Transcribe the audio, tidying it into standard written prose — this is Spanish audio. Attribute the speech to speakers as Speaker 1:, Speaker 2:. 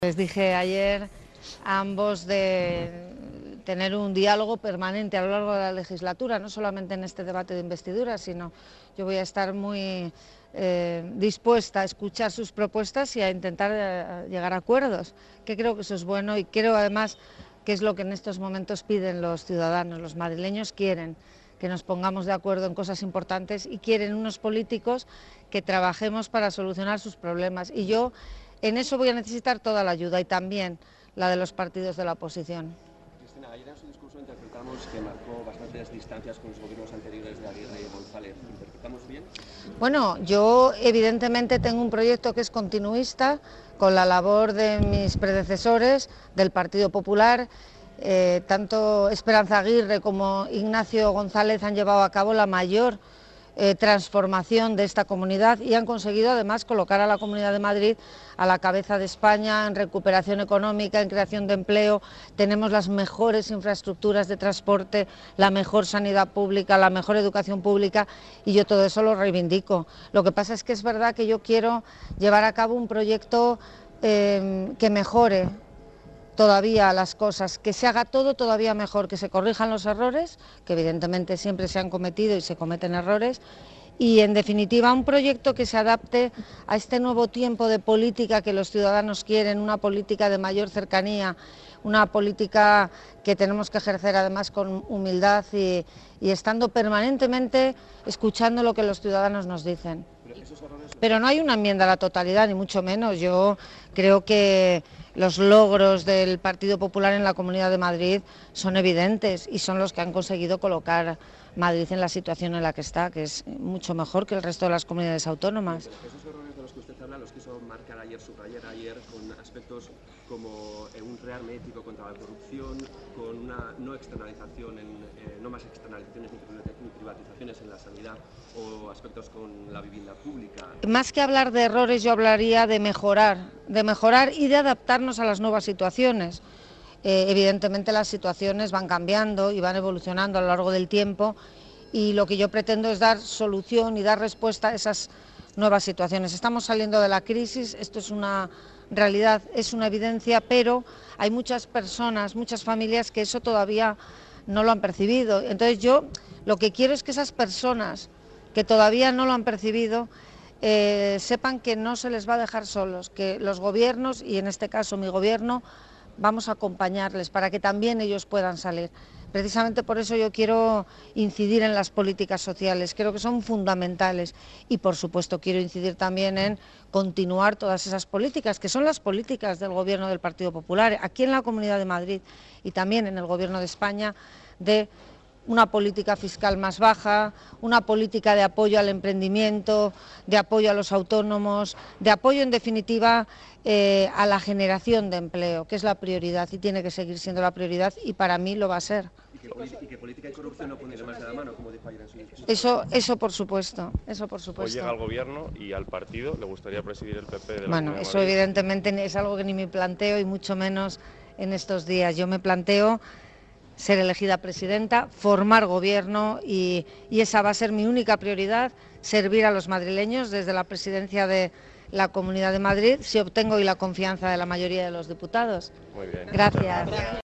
Speaker 1: Les dije ayer a ambos de tener un diálogo permanente a lo largo de la legislatura, no solamente en este debate de investidura, sino yo voy a estar muy dispuesta a escuchar sus propuestas y a intentar llegar a acuerdos, que creo que eso es bueno y creo además que es lo que en estos momentos piden los ciudadanos. Los madrileños quieren que nos pongamos de acuerdo en cosas importantes y quieren unos políticos que trabajemos para solucionar sus problemas. Y yo en eso voy a necesitar toda la ayuda y también la de los partidos de la oposición.
Speaker 2: Cristina, ayer en su discurso interpretamos que marcó bastantes distancias con los gobiernos anteriores de Aguirre y González. ¿Interpretamos bien?
Speaker 1: Bueno, yo evidentemente tengo un proyecto que es continuista con la labor de mis predecesores del Partido Popular. Tanto Esperanza Aguirre como Ignacio González han llevado a cabo la mayor transformación de esta comunidad y han conseguido además colocar a la Comunidad de Madrid a la cabeza de España en recuperación económica, en creación de empleo. Tenemos las mejores infraestructuras de transporte, la mejor sanidad pública, la mejor educación pública y yo todo eso lo reivindico. Lo que pasa es que es verdad que yo quiero llevar a cabo un proyecto que mejore todavía las cosas, que se haga todo todavía mejor, que se corrijan los errores, que evidentemente siempre se han cometido y se cometen errores, y en definitiva un proyecto que se adapte a este nuevo tiempo de política que los ciudadanos quieren, una política de mayor cercanía, una política que tenemos que ejercer además con humildad y estando permanentemente escuchando lo que los ciudadanos nos dicen. Pero no hay una enmienda a la totalidad, ni mucho menos. Yo creo que los logros del Partido Popular en la Comunidad de Madrid son evidentes y son los que han conseguido colocar Madrid en la situación en la que está, que es mucho mejor que el resto de las comunidades autónomas.
Speaker 2: Esos errores de los que usted habla los quiso marcar ayer, subrayar ayer, con aspectos como un rearme ético contra la corrupción, con una no externalización, no más externalizaciones ni privatizaciones en la sanidad, o aspectos con la vivienda pública.
Speaker 1: Más que hablar de errores, yo hablaría de mejorar y de adaptarnos a las nuevas situaciones. Evidentemente las situaciones van cambiando y van evolucionando a lo largo del tiempo y lo que yo pretendo es dar solución y dar respuesta a esas nuevas situaciones. Estamos saliendo de la crisis, esto es una realidad, es una evidencia, pero hay muchas personas, muchas familias que eso todavía no lo han percibido. Entonces yo lo que quiero es que esas personas que todavía no lo han percibido sepan que no se les va a dejar solos, que los gobiernos, y en este caso mi gobierno, vamos a acompañarles para que también ellos puedan salir. Precisamente por eso yo quiero incidir en las políticas sociales, creo que son fundamentales y por supuesto quiero incidir también en continuar todas esas políticas, que son las políticas del Gobierno del Partido Popular, aquí en la Comunidad de Madrid y también en el Gobierno de España, de una política fiscal más baja, una política de apoyo al emprendimiento, de apoyo a los autónomos, de apoyo en definitiva a la generación de empleo, que es la prioridad y tiene que seguir siendo la prioridad y para mí lo va a ser.
Speaker 2: Y que política y corrupción no pueden ir más de la mano, como dijo ayer en su discurso.
Speaker 1: Eso por supuesto, eso por supuesto.
Speaker 3: Hoy llega al gobierno y al partido, ¿le gustaría presidir el PP de la
Speaker 1: Bueno,
Speaker 3: Comunidad de
Speaker 1: eso
Speaker 3: Madrid?
Speaker 1: evidentemente es algo que ni me planteo y mucho menos en estos días. Yo me planteo ser elegida presidenta, formar gobierno y esa va a ser mi única prioridad, servir a los madrileños desde la presidencia de la Comunidad de Madrid, si obtengo hoy la confianza de la mayoría de los diputados.
Speaker 3: Muy bien.
Speaker 1: Gracias.